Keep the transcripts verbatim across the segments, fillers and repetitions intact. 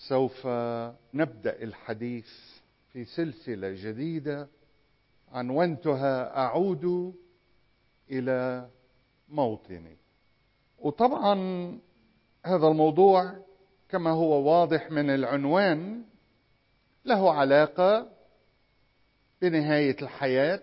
سوف نبدأ الحديث في سلسلة جديدة عنونتها أعود إلى موطني. وطبعا هذا الموضوع كما هو واضح من العنوان له علاقة بنهاية الحياة،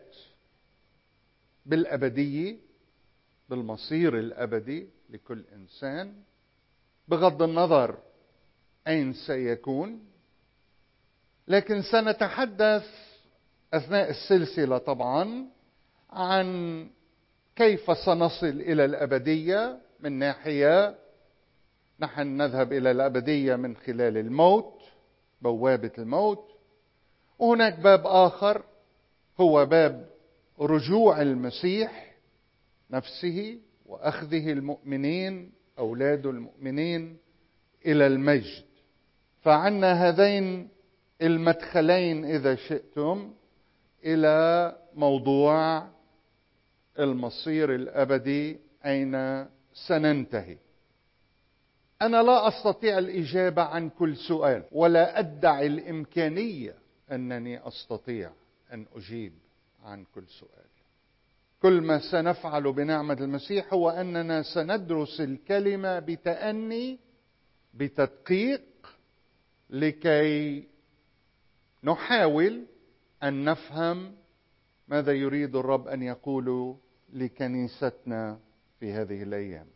بالأبدية، بالمصير الأبدي لكل إنسان، بغض النظر أين سيكون. لكن سنتحدث أثناء السلسلة طبعا عن كيف سنصل إلى الأبدية. من ناحية نحن نذهب إلى الأبدية من خلال الموت، بوابة الموت، وهناك باب آخر هو باب رجوع المسيح نفسه وأخذه المؤمنين، أولاد المؤمنين، إلى المجد. فعنا هذين المدخلين إذا شئتم إلى موضوع المصير الأبدي، أين سننتهي. أنا لا أستطيع الإجابة عن كل سؤال، ولا أدعي الإمكانية أنني أستطيع أن أجيب عن كل سؤال. كل ما سنفعل بنعمة المسيح هو أننا سندرس الكلمة بتأني، بتدقيق، لكي نحاول أن نفهم ماذا يريد الرب أن يقول لكنيستنا في هذه الأيام.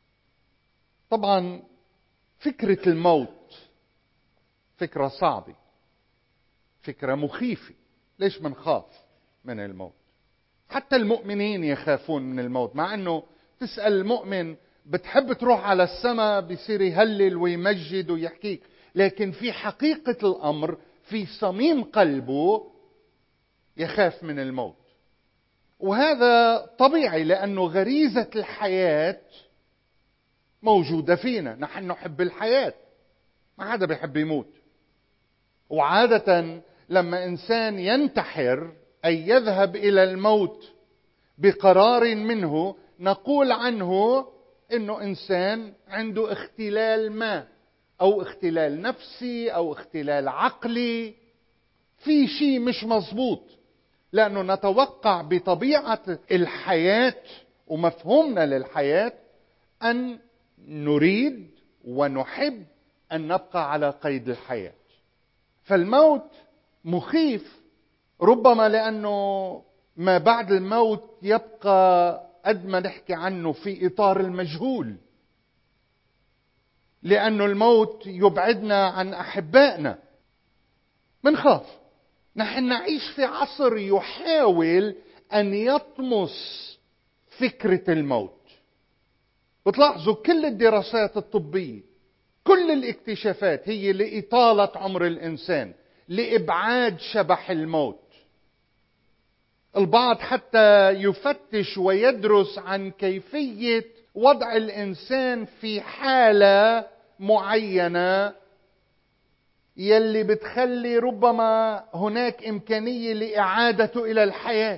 طبعا فكرة الموت فكرة صعبة، فكرة مخيفة. ليش منخاف من الموت؟ حتى المؤمنين يخافون من الموت، مع أنه تسأل المؤمن بتحب تروح على السماء بيصير يهلل ويمجد ويحكيك، لكن في حقيقة الأمر في صميم قلبه يخاف من الموت. وهذا طبيعي، لأنه غريزة الحياة موجودة فينا. نحن نحب الحياة، ما حدا بيحب يموت. وعادة لما إنسان ينتحر أي يذهب إلى الموت بقرار منه، نقول عنه إنه إنسان عنده اختلال ما، أو اختلال نفسي أو اختلال عقلي، في شيء مش مظبوط. لأنه نتوقع بطبيعة الحياة ومفهومنا للحياة أن نريد ونحب أن نبقى على قيد الحياة. فالموت مخيف، ربما لأنه ما بعد الموت يبقى قد ما نحكي عنه في إطار المجهول، لأنه الموت يبعدنا عن أحبائنا. منخاف. نحن نعيش في عصر يحاول أن يطمس فكرة الموت. بتلاحظوا كل الدراسات الطبية، كل الاكتشافات هي لإطالة عمر الإنسان، لإبعاد شبح الموت. البعض حتى يفتش ويدرس عن كيفية وضع الإنسان في حالة معينة يلي بتخلي ربما هناك إمكانية لإعادته إلى الحياة.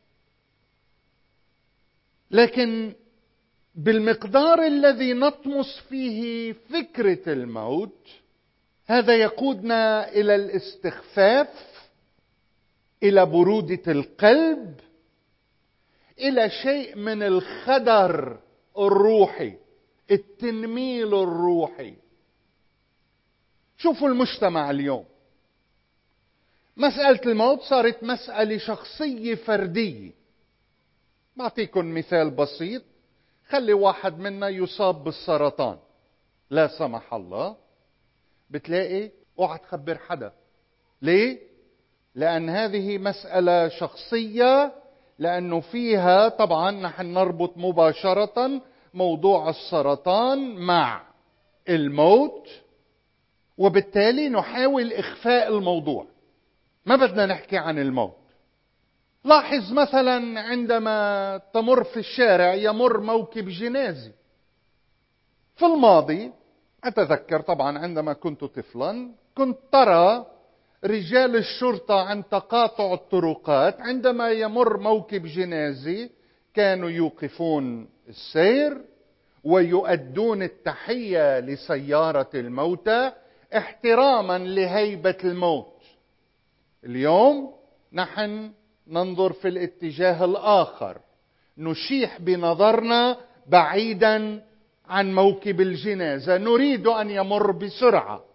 لكن بالمقدار الذي نطمس فيه فكرة الموت، هذا يقودنا إلى الاستخفاف، إلى برودة القلب، إلى شيء من الخدر الروحي، التنميل الروحي. شوفوا المجتمع اليوم، مسألة الموت صارت مسألة شخصية فردية. بعطيكم مثال بسيط. خلي واحد منا يصاب بالسرطان لا سمح الله، بتلاقي اوعى تخبر حدا. ليه؟ لأن هذه مسألة شخصية، لأنه فيها طبعا نحن نربط مباشرة موضوع السرطان مع الموت، وبالتالي نحاول إخفاء الموضوع، ما بدنا نحكي عن الموت. لاحظ مثلا عندما تمر في الشارع يمر موكب جنازي. في الماضي أتذكر طبعا عندما كنت طفلا كنت ترى رجال الشرطة عن تقاطع الطرقات عندما يمر موكب جنازي كانوا يوقفون السير ويؤدون التحية لسيارة الموتى احتراما لهيبة الموت. اليوم نحن ننظر في الاتجاه الآخر، نشيح بنظرنا بعيدا عن موكب الجنازة، نريد أن يمر بسرعة.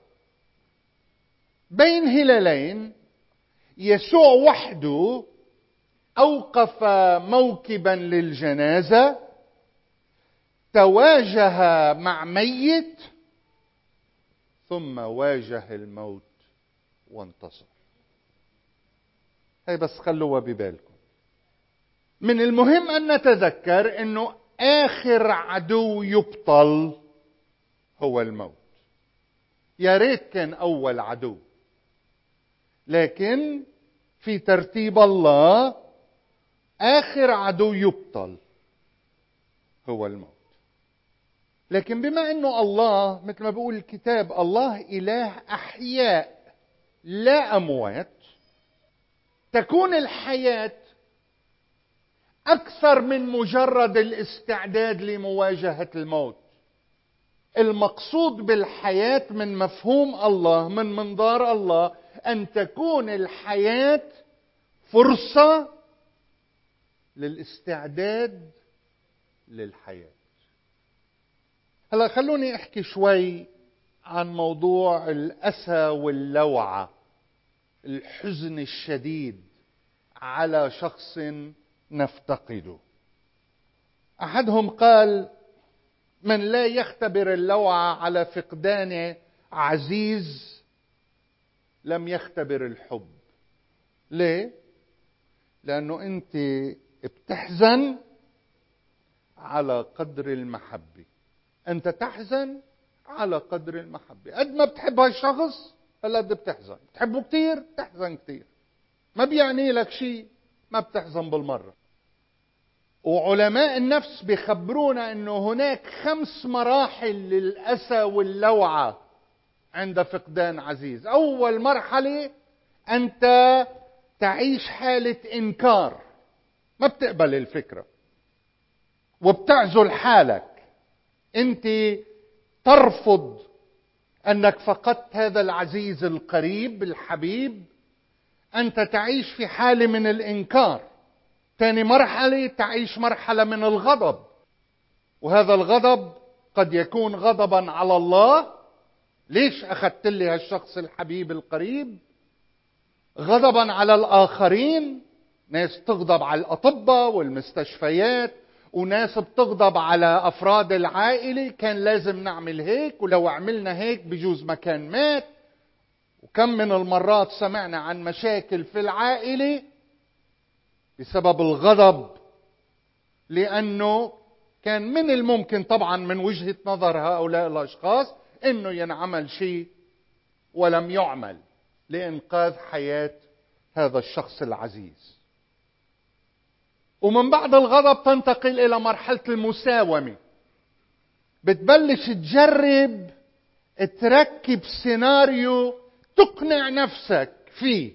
بين هلالين يسوع وحده أوقف موكبا للجنازة، تواجه مع ميت، ثم واجه الموت وانتصر. هي بس خلوها ببالكم. من المهم أن نتذكر أنه آخر عدو يبطل هو الموت. يا ريت كان أول عدو، لكن في ترتيب الله آخر عدو يبطل هو الموت. لكن بما أنه الله مثل ما بيقول الكتاب الله إله أحياء لا أموات، تكون الحياة أكثر من مجرد الاستعداد لمواجهة الموت. المقصود بالحياة من مفهوم الله، من منظار الله، أن تكون الحياة فرصة للاستعداد للحياة. هلا خلوني أحكي شوي عن موضوع الأسى واللوعة، الحزن الشديد على شخص نفتقده. أحدهم قال: من لا يختبر اللوعة على فقدان عزيز لم يختبر الحب. ليه؟ لأنه أنت بتحزن على قدر المحبة. أنت تحزن على قدر المحبة. قد ما بتحب هالشخص هلا قد بتحزن. بتحبه كتير تحزن كتير. ما بيعني لك شيء ما بتحزن بالمرة. وعلماء النفس بيخبرونا أنه هناك خمس مراحل للأسى واللوعة عند فقدان عزيز. أول مرحلة أنت تعيش حالة إنكار، ما بتقبل الفكرة وبتعزل حالك. أنت ترفض أنك فقدت هذا العزيز القريب الحبيب. أنت تعيش في حالة من الإنكار. ثاني مرحلة تعيش مرحلة من الغضب، وهذا الغضب قد يكون غضبا على الله. ليش أخذت لي هالشخص الحبيب القريب؟ غضبا على الآخرين، ناس تغضب على الأطباء والمستشفيات، وناس بتغضب على أفراد العائلة، كان لازم نعمل هيك، ولو عملنا هيك بجوز ما كان مات. وكم من المرات سمعنا عن مشاكل في العائلة بسبب الغضب، لأنه كان من الممكن طبعا من وجهة نظر هؤلاء الأشخاص أنه ينعمل شيء ولم يعمل لإنقاذ حياة هذا الشخص العزيز. ومن بعد الغضب تنتقل إلى مرحلة المساومة. بتبلش تجرب تركب سيناريو تقنع نفسك فيه،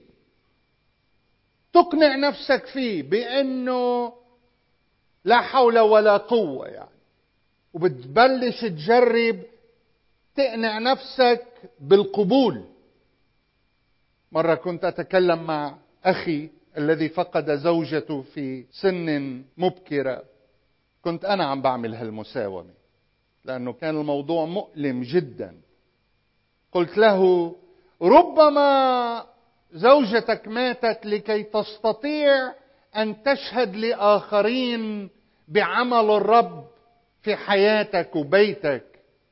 تقنع نفسك فيه بأنه لا حول ولا قوة يعني. وبتبلش تجرب تقنع نفسك بالقبول. مرة كنت أتكلم مع أخي الذي فقد زوجته في سن مبكرة. كنت أنا عم بعمل هالمساومة لأنه كان الموضوع مؤلم جدا. قلت له: ربما زوجتك ماتت لكي تستطيع أن تشهد لآخرين بعمل الرب في حياتك وبيتك.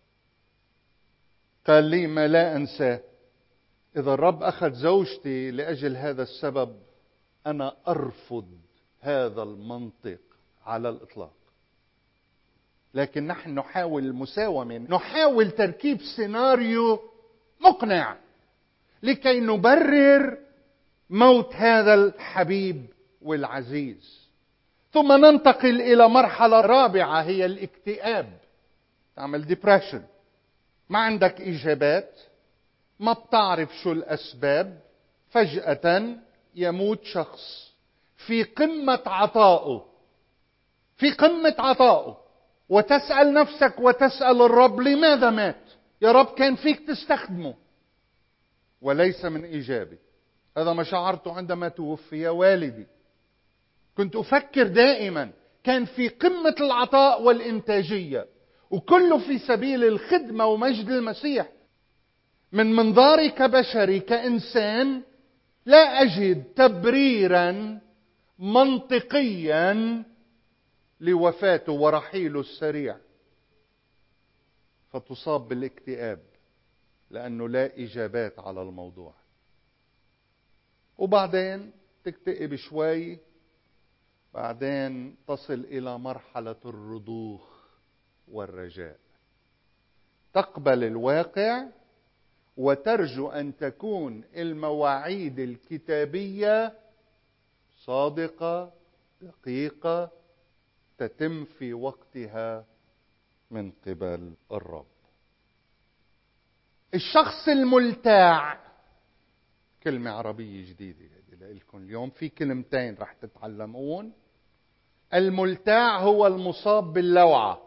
قال لي: ما لا أنساه، إذا الرب أخذ زوجتي لأجل هذا السبب أنا أرفض هذا المنطق على الإطلاق. لكن نحن نحاول المساومة، نحاول تركيب سيناريو مقنع لكي نبرر موت هذا الحبيب والعزيز. ثم ننتقل إلى مرحلة رابعة هي الاكتئاب. تعمل ديبريشن، ما عندك إجابات، ما بتعرف شو الأسباب. فجأة يموت شخص في قمة عطائه، في قمة عطائه، وتسأل نفسك وتسأل الرب: لماذا مات؟ يا رب كان فيك تستخدمه، وليس من إيجابي. هذا ما شعرته عندما توفي والدي. كنت أفكر دائما، كان في قمة العطاء والإنتاجية، وكله في سبيل الخدمة ومجد المسيح. من منظاري كبشري كإنسان لا أجد تبريرا منطقيا لوفاته ورحيله السريع، فتصاب بالاكتئاب لأنه لا إجابات على الموضوع. وبعدين تكتئب شوي، بعدين تصل إلى مرحلة الرضوخ والرجاء. تقبل الواقع وترجو أن تكون المواعيد الكتابية صادقة دقيقة تتم في وقتها من قبل الرب. الشخص الملتاع، كلمة عربية جديدة لكم اليوم، في كلمتين رح تتعلمون. الملتاع هو المصاب باللوعة،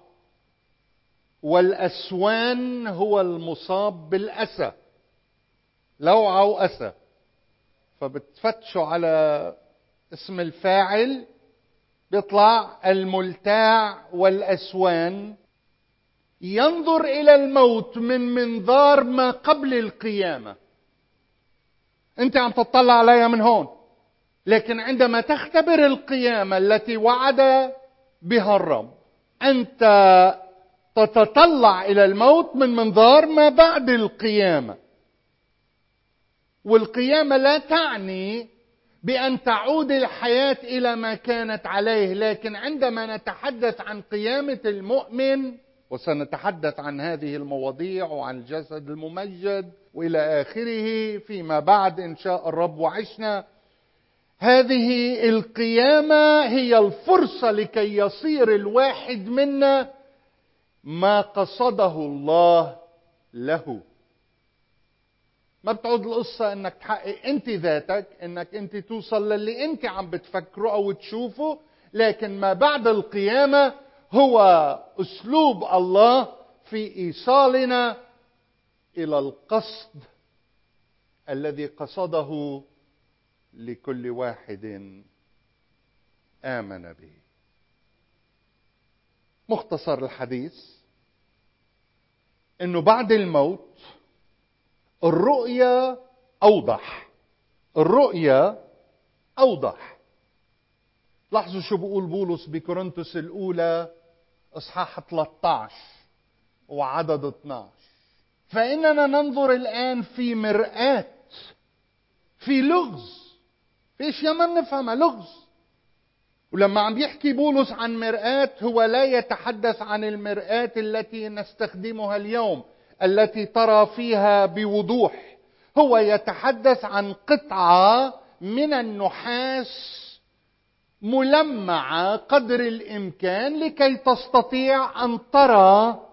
والأسوان هو المصاب بالأسى. لوعة وأسى، فبتفتشوا على اسم الفاعل بيطلع الملتاع والأسوان. ينظر إلى الموت من منظار ما قبل القيامة. أنت عم تطلع عليها من هون، لكن عندما تختبر القيامة التي وعد بها الرب، أنت تتطلع إلى الموت من منظار ما بعد القيامة. والقيامة لا تعني بأن تعود الحياة إلى ما كانت عليه، لكن عندما نتحدث عن قيامة المؤمن، وسنتحدث عن هذه المواضيع وعن الجسد الممجد وإلى آخره فيما بعد إن شاء الرب وعشنا، هذه القيامة هي الفرصة لكي يصير الواحد منا ما قصده الله له. ما بتعود القصة انك تحقق انت ذاتك، انك انت توصل للي انت عم بتفكره او تشوفه، لكن ما بعد القيامة هو اسلوب الله في ايصالنا الى القصد الذي قصده لكل واحد آمن به. مختصر الحديث انه بعد الموت الرؤية اوضح. الرؤية اوضح. لاحظوا شو بيقول بولس بكورنثوس الاولى اصحاح ثلاثة عشر وعدد اثني عشر: فاننا ننظر الان في مرآة، في لغز، في اشياء ما بنفهمها، لغز. ولما عم يحكي بولس عن مرآة، هو لا يتحدث عن المرآة التي نستخدمها اليوم التي ترى فيها بوضوح. هو يتحدث عن قطعة من النحاس ملمعة قدر الإمكان لكي تستطيع أن ترى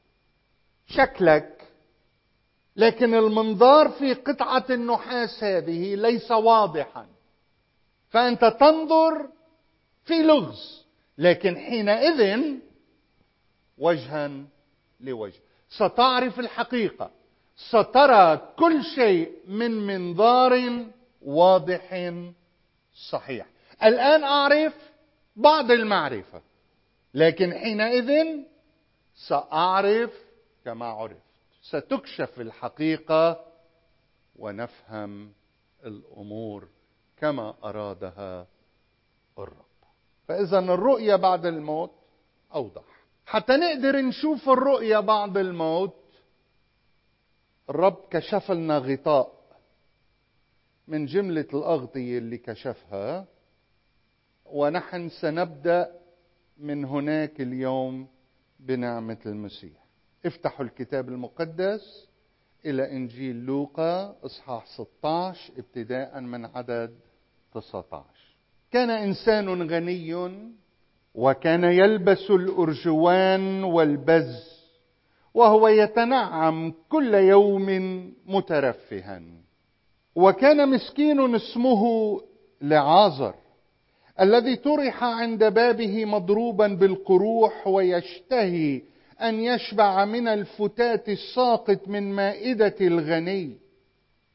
شكلك، لكن المنظار في قطعة النحاس هذه ليس واضحا، فأنت تنظر في لغز، لكن حينئذ وجها لوجه ستعرف الحقيقة، سترى كل شيء من منظار واضح صحيح. الآن أعرف بعض المعرفة، لكن حينئذ سأعرف كما عرفت. ستكشف الحقيقة ونفهم الأمور كما أرادها الرب. فإذا الرؤية بعد الموت أوضح. حتى نقدر نشوف الرؤية بعد الموت، الرب كشف لنا غطاء من جملة الأغطية اللي كشفها، ونحن سنبدأ من هناك اليوم بنعمة المسيح. افتحوا الكتاب المقدس إلى إنجيل لوقا إصحاح ستة عشر ابتداء من عدد تسعة عشر. كان إنسان غني وكان يلبس الأرجوان والبز، وهو يتنعم كل يوم مترفها. وكان مسكين اسمه لعازر الذي طرح عند بابه مضروبا بالقروح، ويشتهي أن يشبع من الفتات الساقط من مائدة الغني،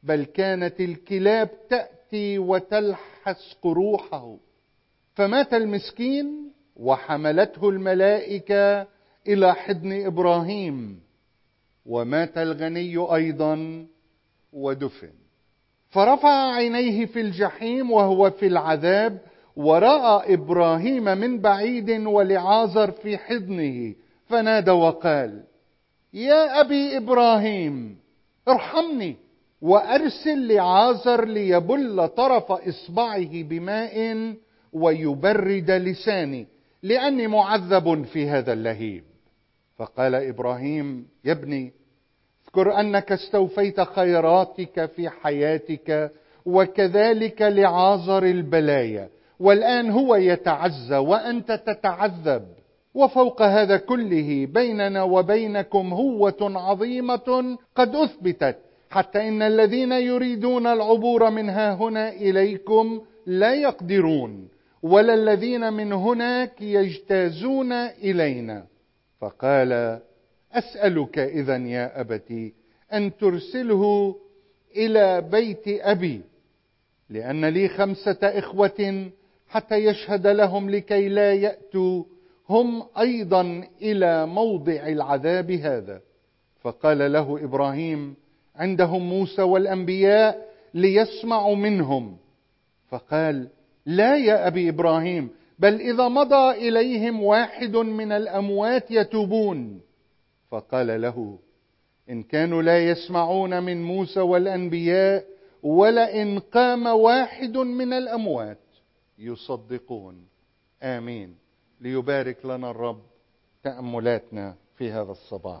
بل كانت الكلاب تأتي وتلحس قروحه. فمات المسكين وحملته الملائكة إلى حضن إبراهيم، ومات الغني أيضا ودفن. فرفع عينيه في الجحيم وهو في العذاب، ورأى إبراهيم من بعيد ولعازر في حضنه، فنادى وقال: يا أبي إبراهيم ارحمني، وأرسل لعازر ليبل طرف إصبعه بماء ويبرد لساني، لأني معذب في هذا اللهيب. فقال إبراهيم: يا ابني، اذكر أنك استوفيت خيراتك في حياتك، وكذلك لعازر البلايا، والآن هو يتعزى وأنت تتعذب، وفوق هذا كله بيننا وبينكم هوة عظيمة قد أثبتت، حتى إن الذين يريدون العبور من ها هنا إليكم لا يقدرون، ولا الذين من هناك يجتازون إلينا. فقال: أسألك إذا يا أبتي أن ترسله إلى بيت أبي، لأن لي خمسة إخوة، حتى يشهد لهم لكي لا يأتوا هم أيضا إلى موضع العذاب هذا. فقال له إبراهيم: عندهم موسى والأنبياء ليسمعوا منهم. فقال: لا يا أبي إبراهيم، بل إذا مضى إليهم واحد من الأموات يتوبون. فقال له: إن كانوا لا يسمعون من موسى والأنبياء، ولئن قام واحد من الأموات يصدقون. آمين. ليبارك لنا الرب تأملاتنا في هذا الصباح.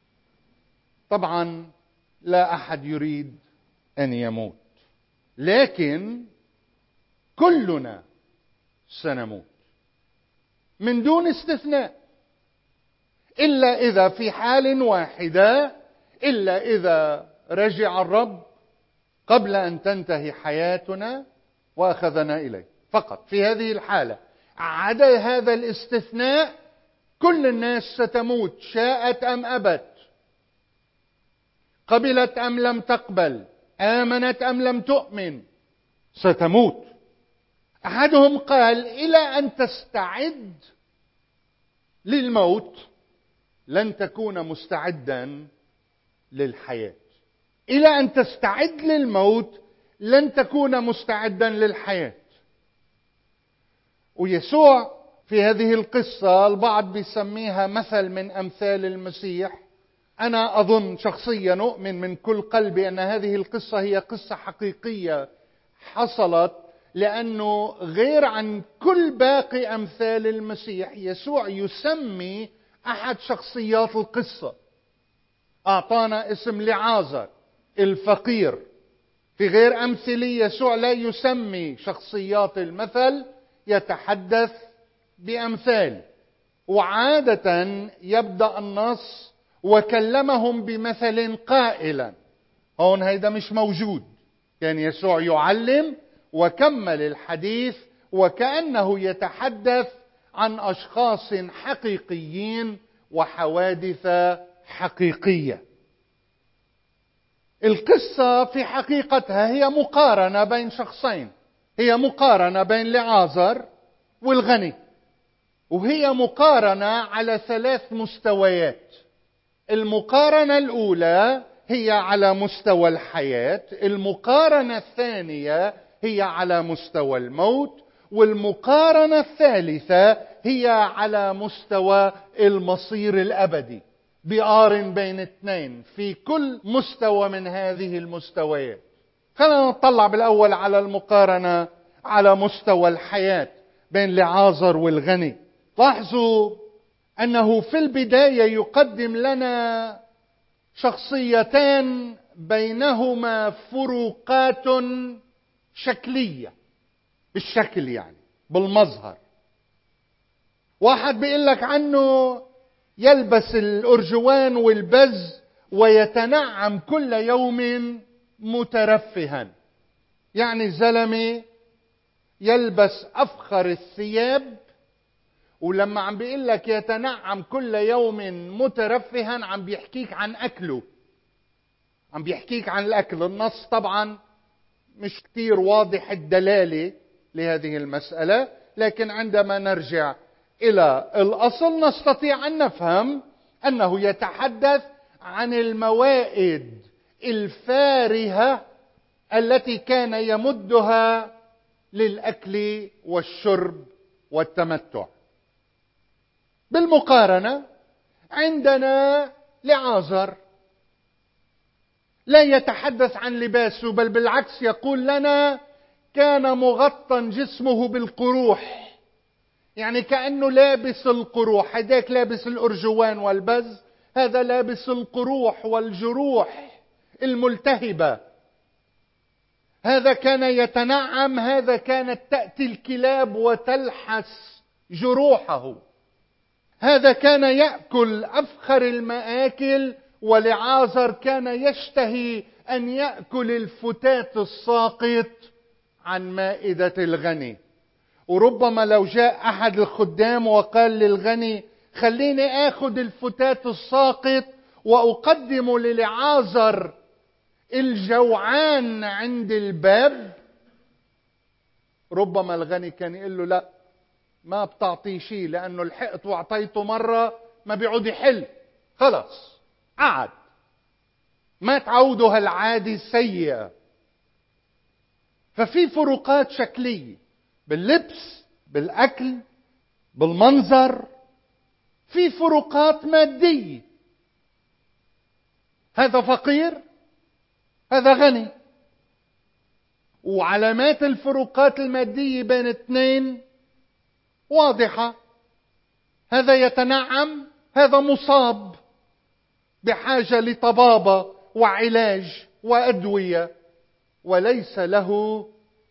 طبعا لا أحد يريد أن يموت، لكن كلنا سنموت من دون استثناء، إلا إذا في حال واحدة، إلا إذا رجع الرب قبل أن تنتهي حياتنا وأخذنا إليه. فقط في هذه الحالة، عدا هذا الاستثناء، كل الناس ستموت، شاءت أم أبت، قبلت أم لم تقبل، آمنت أم لم تؤمن، ستموت. أحدهم قال: إلى أن تستعد للموت لن تكون مستعدا للحياة. إلى أن تستعد للموت لن تكون مستعدا للحياة. ويسوع في هذه القصة البعض بيسميها مثل من أمثال المسيح. أنا أظن شخصيا أؤمن من كل قلبي أن هذه القصة هي قصة حقيقية حصلت، لأنه غير عن كل باقي أمثال المسيح، يسوع يسمي أحد شخصيات القصة. أعطانا اسم لعازر الفقير. في غير أمثلة يسوع لا يسمي شخصيات المثل، يتحدث بأمثال. وعادة يبدأ النص: وكلمهم بمثل قائلا. هون هيدا مش موجود، كان يسوع يعلم وكمل الحديث وكأنه يتحدث عن أشخاص حقيقيين وحوادث حقيقية. القصة في حقيقتها هي مقارنة بين شخصين، هي مقارنة بين لعازر والغني، وهي مقارنة على ثلاث مستويات. المقارنة الأولى هي على مستوى الحياة، المقارنة الثانية هي على مستوى الموت، والمقارنة الثالثة هي على مستوى المصير الأبدي. بيقارن بين اثنين في كل مستوى من هذه المستويات. خلينا نطلع بالأول على المقارنة على مستوى الحياة بين لعازر والغني. لاحظوا أنه في البداية يقدم لنا شخصيتان بينهما فروقات شكلية، بالشكل يعني بالمظهر. واحد بيقول لك عنه يلبس الأرجوان والبز ويتنعم كل يوم مترفها، يعني زلمة يلبس أفخر الثياب، ولما عم بيقول لك يتنعم كل يوم مترفها عم بيحكيك عن أكله، عم بيحكيك عن الأكل. النص طبعا مش كتير واضح الدلالة لهذه المسألة، لكن عندما نرجع إلى الأصل نستطيع أن نفهم أنه يتحدث عن الموائد الفارهة التي كان يمدها للأكل والشرب والتمتع. بالمقارنة عندنا لعازر لا يتحدث عن لباسه، بل بالعكس يقول لنا كان مغطى جسمه بالقروح، يعني كأنه لابس القروح. هداك لابس الأرجوان والبز، هذا لابس القروح والجروح الملتهبة. هذا كان يتنعم، هذا كانت تأتي الكلاب وتلحس جروحه. هذا كان يأكل أفخر المآكل، ولعازر كان يشتهي أن يأكل الفتات الساقط عن مائدة الغني. وربما لو جاء أحد الخدام وقال للغني خليني آخذ الفتات الساقط وأقدم للعازر الجوعان عند الباب، ربما الغني كان يقول له لا، ما بتعطيه شيء، لأنه لحقت وأعطيته مرة ما بيعود يحل، خلص قعد، ما تعودوا هالعادة السيئة. ففي فروقات شكلية باللبس، بالأكل، بالمنظر، في فروقات مادية. هذا فقير، هذا غني، وعلامات الفروقات المادية بين اثنين واضحة. هذا يتنعم، هذا مصاب بحاجة لطبابة وعلاج وأدوية، وليس له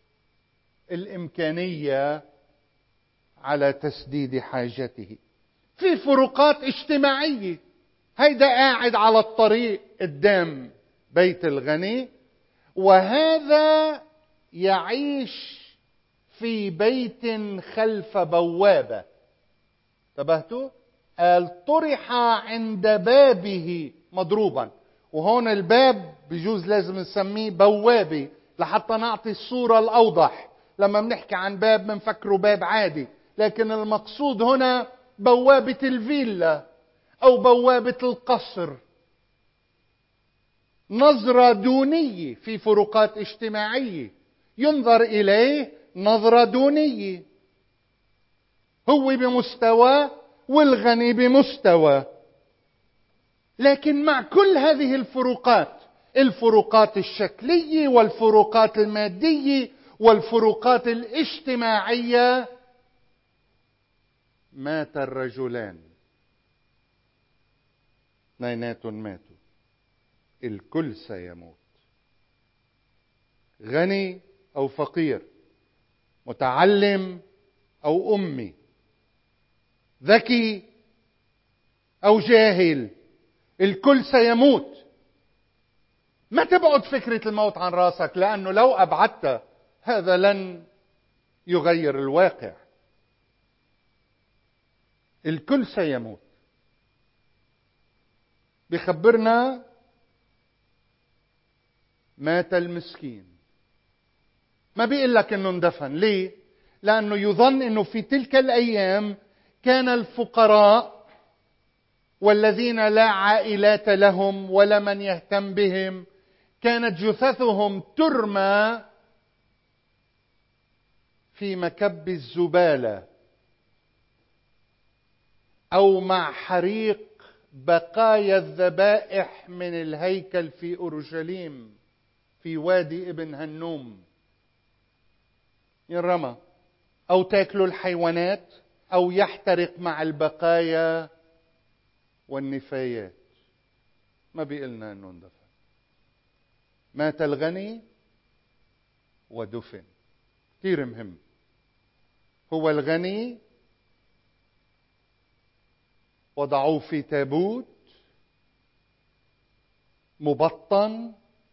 الإمكانية على تسديد حاجته. في فروقات اجتماعية، هيدا قاعد على الطريق قدام بيت الغني، وهذا يعيش في بيت خلف بوابة. انتبهتوا؟ قال طرح عند بابه مضروبا، وهون الباب بجوز لازم نسميه بوابة لحتى نعطي الصورة الأوضح. لما بنحكي عن باب بنفكره باب عادي، لكن المقصود هنا بوابة الفيلا أو بوابة القصر. نظرة دونية، في فروقات اجتماعية، ينظر إليه نظرة دونية. هو بمستوى والغني بمستوى، لكن مع كل هذه الفروقات، الفروقات الشكلية والفروقات المادية والفروقات الاجتماعية، مات الرجلان، اثنيناتهم ماتوا، الكل سيموت، غني أو فقير، متعلم أو أمي، ذكي أو جاهل، الكل سيموت. ما تبعد فكرة الموت عن راسك، لأنه لو أبعدت هذا لن يغير الواقع. الكل سيموت. بخبرنا مات المسكين، ما بيقول لك انه اندفن. ليه؟ لانه يظن انه في تلك الايام كان الفقراء والذين لا عائلات لهم ولا من يهتم بهم، كانت جثثهم ترمى في مكب الزبالة أو مع حريق بقايا الذبائح من الهيكل في أورشليم في وادي ابن هنوم، ينرمى أو تاكلوا الحيوانات أو يحترق مع البقايا والنفايات. ما بيقلنا أنه اندفن. مات الغني ودفن. كثير مهم. هو الغني وضعوه في تابوت مبطن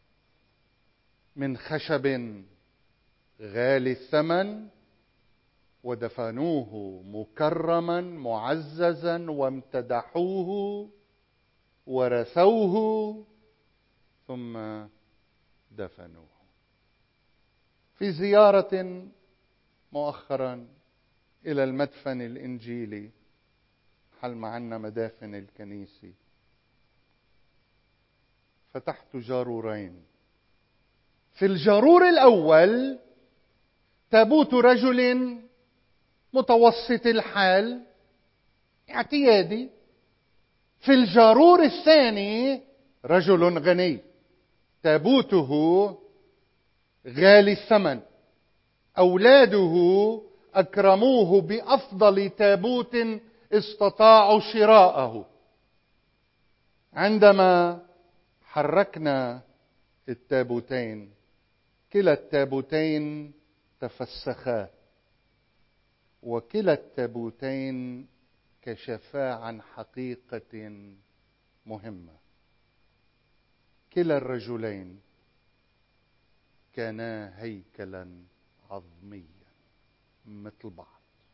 من خشب غالي الثمن، ودفنوه مكرما معززا وامتدحوه ورثوه ثم دفنوه. في زيارة مؤخرا إلى المدفن الإنجيلي، حل معنا مدافن الكنيسة، فتحت جارورين. في الجارور الأول تابوت رجل متوسط الحال اعتيادي. في الجارور الثاني رجل غني، تابوته غالي الثمن، أولاده أكرموه بأفضل تابوت استطاعوا شراءه. عندما حركنا التابوتين، كلا التابوتين تفسخا، وكلا التابوتين كشفا عن حقيقة مهمة. كلا الرجلين كانا هيكلا عظميا مثل بعض.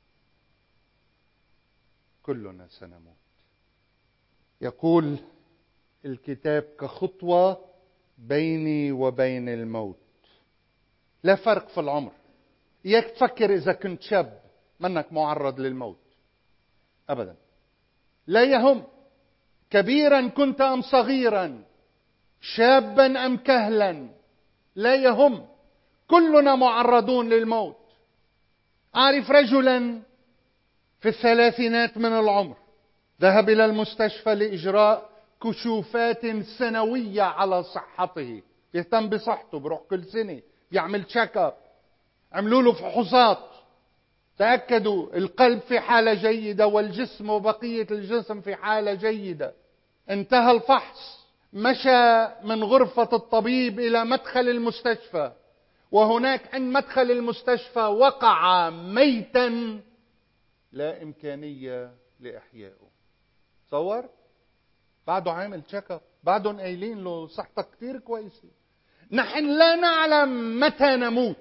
كلنا سنموت. يقول الكتاب كخطوة بيني وبين الموت. لا فرق في العمر. إياك تفكر إذا كنت شاب منك معرض للموت أبدا. لا يهم كبيرا كنت أم صغيرا، شابا أم كهلا، لا يهم، كلنا معرضون للموت. أعرف رجلا في الثلاثينات من العمر ذهب إلى المستشفى لإجراء كشوفات سنوية على صحته. يهتم بصحته، بروح كل سنة بيعمل تشيك اب، عملوا له فحوصات، تأكدوا القلب في حالة جيدة والجسم وبقية الجسم في حالة جيدة. انتهى الفحص، مشى من غرفة الطبيب إلى مدخل المستشفى، وهناك عند مدخل المستشفى وقع ميتا لا إمكانية لإحيائه. تصور؟ بعده عامل تشيك اب، بعدهم قايلين له صحتك كتير كويسة. نحن لا نعلم متى نموت،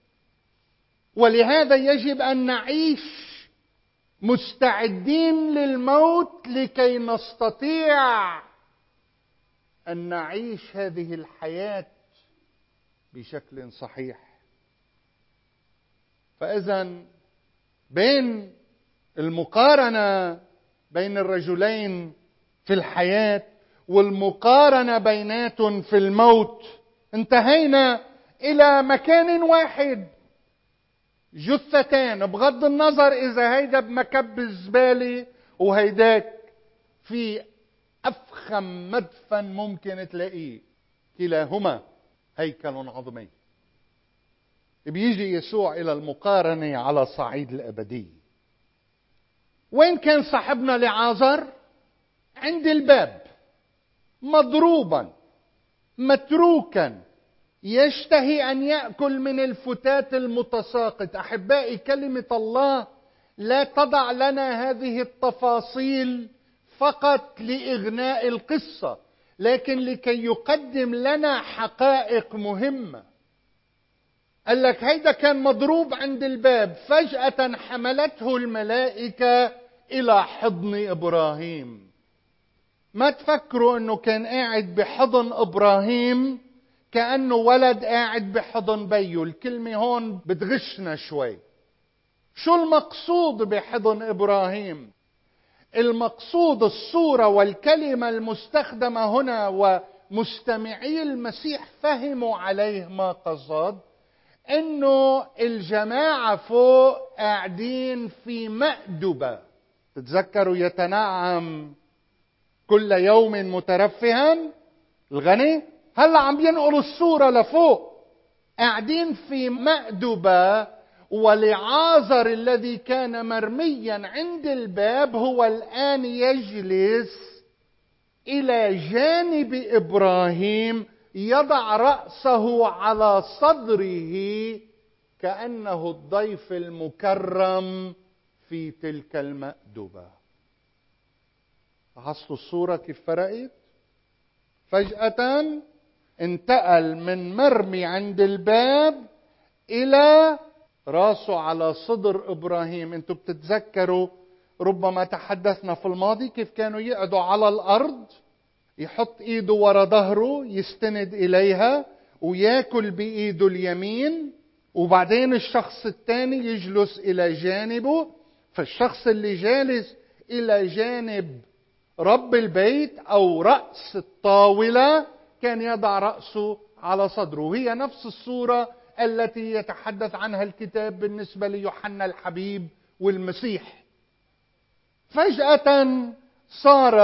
ولهذا يجب أن نعيش مستعدين للموت لكي نستطيع أن نعيش هذه الحياة بشكل صحيح. فإذا بين المقارنة بين الرجلين في الحياة والمقارنة بيناتهم في الموت، انتهينا إلى مكان واحد، جثتان، بغض النظر إذا هيدا بمكب الزبالة وهيداك في أفخم مدفن ممكن تلاقيه، كلاهما هيكل عظمي. بيجي يسوع إلى المقارنة على صعيد الأبدية. وين كان صاحبنا لعازر؟ عند الباب، مضروبا متروكا، يشتهي أن يأكل من الفتات المتساقط. أحبائي، كلمة الله لا تضع لنا هذه التفاصيل فقط لإغناء القصة، لكن لكي يقدم لنا حقائق مهمة. قال لك هيدا كان مضروب عند الباب، فجأة حملته الملائكة إلى حضن إبراهيم. ما تفكروا أنه كان قاعد بحضن إبراهيم كأنه ولد قاعد بحضن بيه. الكلمة هون بتغشنا شوي. شو المقصود بحضن إبراهيم؟ المقصود الصورة والكلمة المستخدمة هنا، ومستمعي المسيح فهموا عليه ما قصد، انه الجماعة فوق قاعدين في مأدبة. تتذكروا يتنعم كل يوم مترفها الغني؟ هلا عم ينقلوا الصورة لفوق، قاعدين في مأدبة، ولعازر الذي كان مرميا عند الباب هو الآن يجلس إلى جانب إبراهيم، يضع رأسه على صدره كأنه الضيف المكرم في تلك المأدبة. لاحظتوا الصورة كيف فرقت؟ فجأة انتقل من مرمي عند الباب إلى راسه على صدر إبراهيم. انتم بتتذكروا ربما تحدثنا في الماضي كيف كانوا يقعدوا على الأرض يحط ايده ورا ظهره يستند اليها وياكل بايده اليمين، وبعدين الشخص الثاني يجلس الى جانبه. فالشخص اللي جالس الى جانب رب البيت او رأس الطاولة كان يضع رأسه على صدره. هي نفس الصورة التي يتحدث عنها الكتاب بالنسبة ليوحنا الحبيب والمسيح. فجأة صار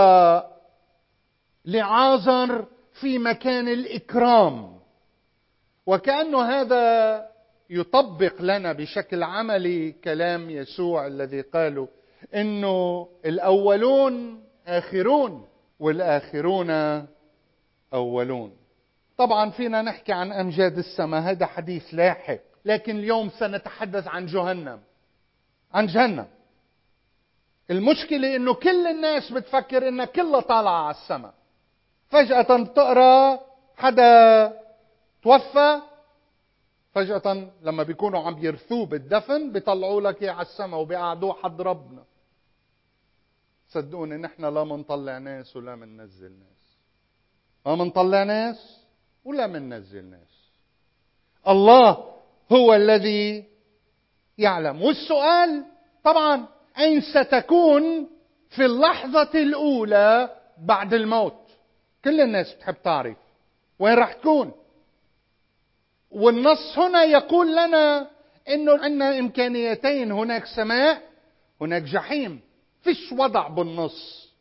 لعازر في مكان الإكرام، وكأنه هذا يطبق لنا بشكل عملي كلام يسوع الذي قاله إنه الأولون آخرون والآخرون أولون. طبعا فينا نحكي عن أمجاد السماء، هذا حديث لاحق، لكن اليوم سنتحدث عن جهنم. عن جهنم. المشكلة إنه كل الناس بتفكر إنها كلها طالعة على السماء. فجأة تقرأ حدا توفى، فجأة لما بيكونوا عم يرثوه بالدفن بيطلعوا لك اياه على السماء وبيقعدوه حد ربنا. صدقوني نحن لا منطلع ناس ولا مننزل ناس، ما منطلع ناس ولا مننزل ناس. الله هو الذي يعلم. والسؤال طبعا أين ستكون في اللحظة الأولى بعد الموت؟ كل الناس بتحب تعرف وين راح تكون. والنص هنا يقول لنا إنه عندنا إمكانيتين، هناك سماء هناك جحيم، فيش وضع بالنص.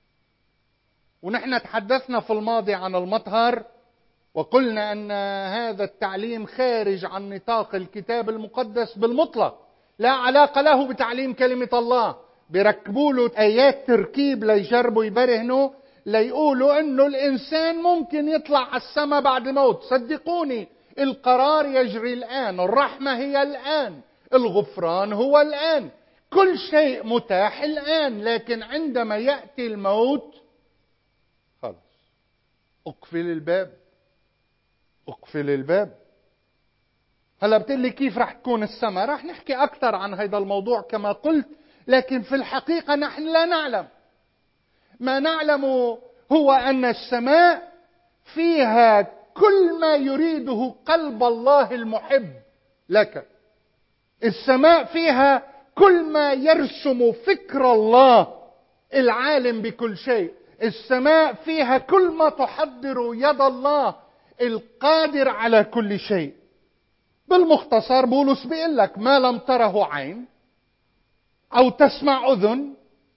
ونحن تحدثنا في الماضي عن المطهر وقلنا أن هذا التعليم خارج عن نطاق الكتاب المقدس بالمطلق، لا علاقة له بتعليم كلمة الله. بيركبوا له آيات تركيب ليجربوا يبرهنوا ليقولوا أنه الإنسان ممكن يطلع على السماء بعد موت. صدقوني القرار يجري الآن، الرحمة هي الآن، الغفران هو الآن، كل شيء متاح الآن. لكن عندما يأتي الموت خلص اقفل الباب، اقفل الباب. هلا بتقلي كيف رح تكون السماء؟ رح نحكي أكثر عن هذا الموضوع كما قلت، لكن في الحقيقة نحن لا نعلم. ما نعلم هو أن السماء فيها كل ما يريده قلب الله المحب لك. السماء فيها كل ما يرسم فكر الله العالم بكل شيء. السماء فيها كل ما تحضر يد الله القادر على كل شيء. بالمختصر بولس بيقول لك ما لم تره عين أو تسمع أذن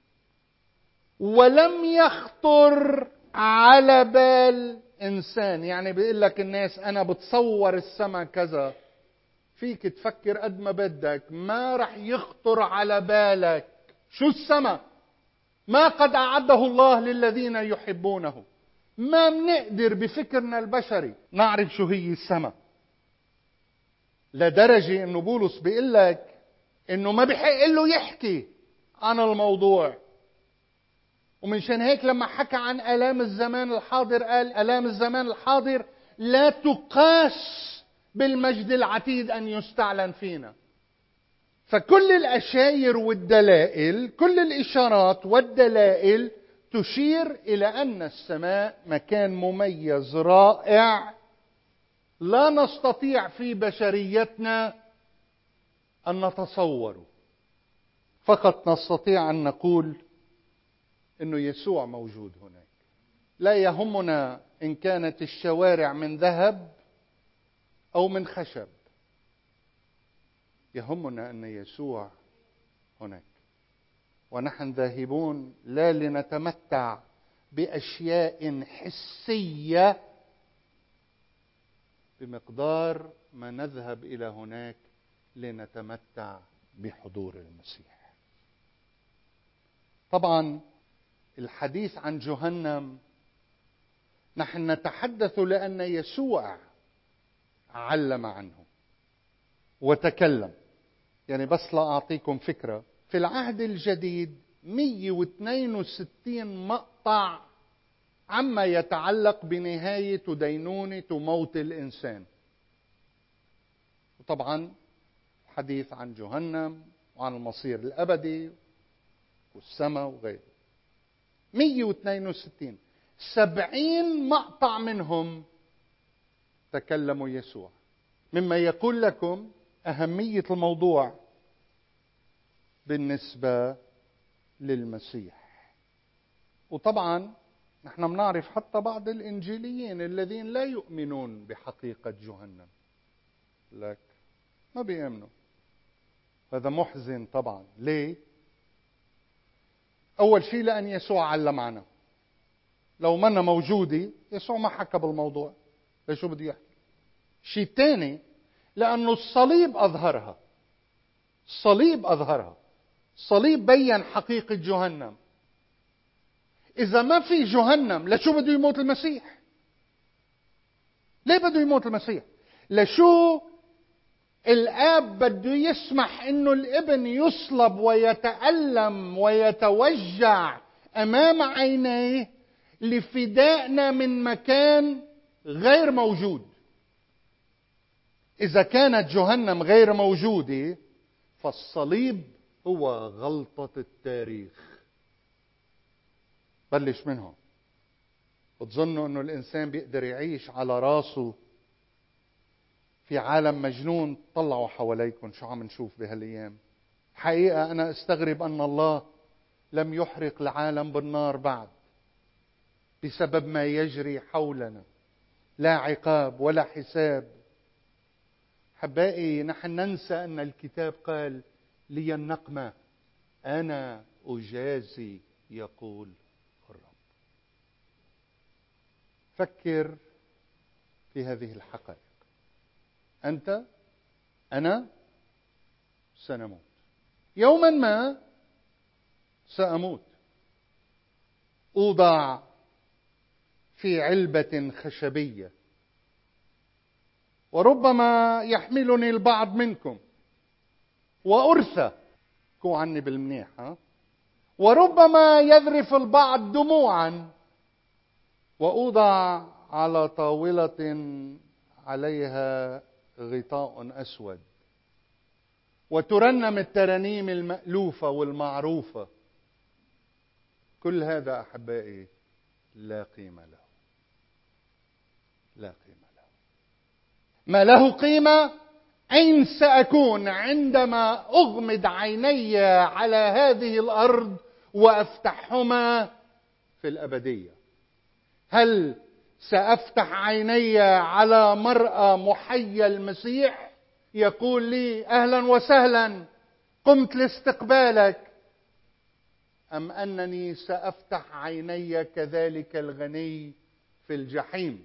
ولم يخطر على بال إنسان. يعني بيقول لك الناس أنا بتصور السماء كذا، فيك تفكر قد ما بدك، ما رح يخطر على بالك شو السماء. ما قد أعده الله للذين يحبونه. ما بنقدر بفكرنا البشري نعرف شو هي السماء، لدرجة انه بولس بيقول لك انه ما بيحق له يحكي عن الموضوع. ومنشان هيك لما حكى عن آلام الزمان الحاضر قال آلام الزمان الحاضر لا تقاس بالمجد العتيد أن يستعلن فينا. فكل الأشاير والدلائل، كل الإشارات والدلائل تشير إلى أن السماء مكان مميز رائع لا نستطيع في بشريتنا أن نتصوره. فقط نستطيع أن نقول إنه يسوع موجود هناك. لا يهمنا إن كانت الشوارع من ذهب أو من خشب، يهمنا أن يسوع هناك. ونحن ذاهبون لا لنتمتع بأشياء حسية بمقدار ما نذهب إلى هناك لنتمتع بحضور المسيح. طبعا الحديث عن جهنم نحن نتحدث لأن يسوع علم عنه وتكلم. يعني بس لا أعطيكم فكرة، في العهد الجديد مئة واثنين وستين مقطع عما يتعلق بنهاية ودينونة وموت الإنسان. وطبعا حديث عن جهنم وعن المصير الأبدي والسماء وغيره. مئة واثنين وستين. سبعين مقطع منهم تكلموا يسوع، مما يقول لكم أهمية الموضوع بالنسبة للمسيح. وطبعا نحن بنعرف حتى بعض الإنجيليين الذين لا يؤمنون بحقيقة جهنم، لك ما بيؤمنوا. هذا محزن طبعا. ليه؟ أول شيء لأن يسوع علم عنها. لو منا موجودة يسوع ما حكى بالموضوع، ليش بده يحكي؟ شيء تاني لأنه الصليب أظهرها. الصليب أظهرها. الصليب بيّن حقيقة جهنم. إذا ما في جهنم لشو بده يموت المسيح؟ ليه بده يموت المسيح؟ لشو الآب بده يسمح إنه الابن يصلب ويتألم ويتوجع أمام عينيه لفدائنا من مكان غير موجود؟ إذا كانت جهنم غير موجودة فالصليب هو غلطة التاريخ. بلش منهم. بتظنوا إنه الإنسان بيقدر يعيش على راسه في عالم مجنون؟ طلعوا حواليكم شو عم نشوف بهالأيام. حقيقة أنا استغرب أن الله لم يحرق العالم بالنار بعد بسبب ما يجري حولنا. لا عقاب ولا حساب. حبائي، نحن ننسى أن الكتاب قال لي النقمة أنا أجازي يقول الرب. فكر في هذه الحقائق. أنت أنا سنموت يوما ما. سأموت، أوضع في علبة خشبية، وربما يحملني البعض منكم وأرثى. كو عني بالمنيح ها. وربما يذرف البعض دموعا، وأوضع على طاولة عليها غطاء أسود، وترنم الترانيم المألوفة والمعروفة. كل هذا أحبائي لا قيمة له. لا قيمة له. ما له قيمة أين سأكون عندما أغمض عيني على هذه الأرض وأفتحهما في الأبدية؟ هل سأفتح عيني على مرأى محيا المسيح يقول لي أهلا وسهلا قمت لاستقبالك، أم أنني سأفتح عيني كذلك الغني في الجحيم؟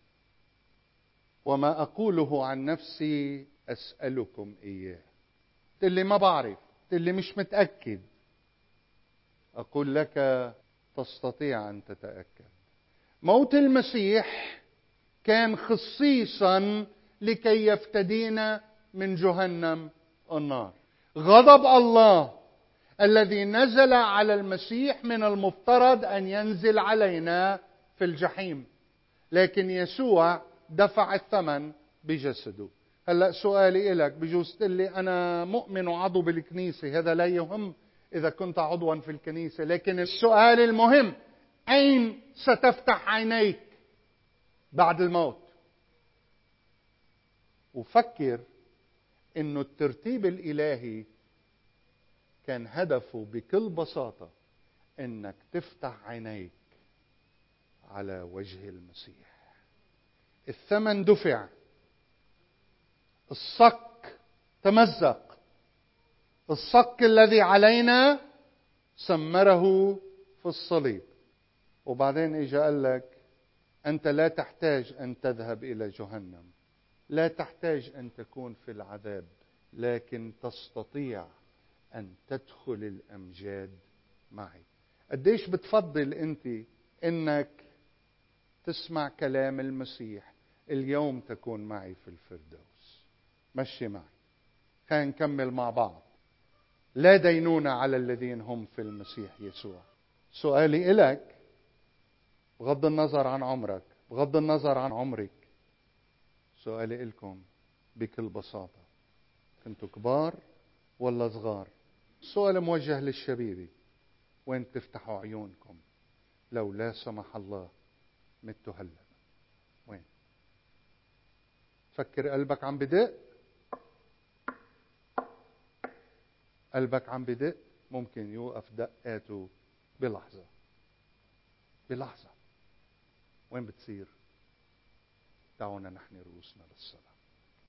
وما أقوله عن نفسي أسألكم إياه. اللي ما بعرف، اللي مش متأكد، أقول لك تستطيع أن تتأكد. موت المسيح كان خصيصا لكي يفتدينا من جهنم النار. غضب الله الذي نزل على المسيح من المفترض أن ينزل علينا في الجحيم، لكن يسوع دفع الثمن بجسده. هلأ سؤالي إلك، بجوز تقول لي أنا مؤمن وعضو بالكنيسة، هذا لا يهم إذا كنت عضوا في الكنيسة، لكن السؤال المهم أين ستفتح عينيك بعد الموت؟ وفكر إنه الترتيب الإلهي كان هدفه بكل بساطة إنك تفتح عينيك على وجه المسيح. الثمن دفع، الصك تمزق، الصك الذي علينا سمره في الصليب. وبعدين اجى قال لك أنت لا تحتاج أن تذهب إلى جهنم، لا تحتاج أن تكون في العذاب، لكن تستطيع أن تدخل الأمجاد معي. قديش بتفضل أنت إنك تسمع كلام المسيح اليوم تكون معي في الفردوس؟ مشي معي، خلينا نكمل مع بعض. لا دينونة على الذين هم في المسيح يسوع. سؤالي إلك بغض النظر عن عمرك، بغض النظر عن عمرك، سؤالي إلكم بكل بساطة، كنتوا كبار ولا صغار؟ السؤال موجه للشبيبة، وين تفتحوا عيونكم لو لا سمح الله متوا هلا وين؟ فكر قلبك عم بدق، قلبك عم بدق، ممكن يوقف دقاته بلحظة بلحظة. وين بتصير؟ دعونا نحن رؤوسنا للصلاة.